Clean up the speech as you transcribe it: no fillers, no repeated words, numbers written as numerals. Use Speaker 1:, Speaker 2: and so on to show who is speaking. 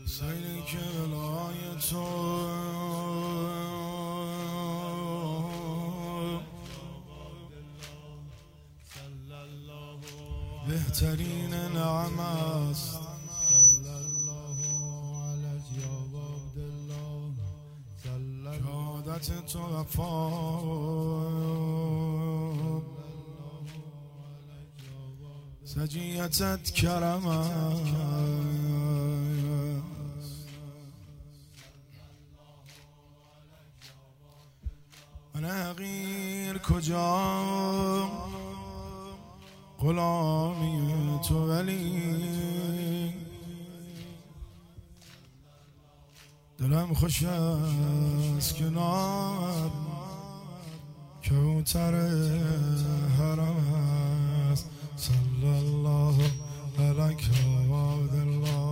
Speaker 1: سیلی که ولای تو بهترین نعم است. شهادت تو وفا سجیتت کرم است. من حقیر کجا غلامی تو ولی دلم خوش است کنار کوثر حرم است. صلی الله علیک و عبدالله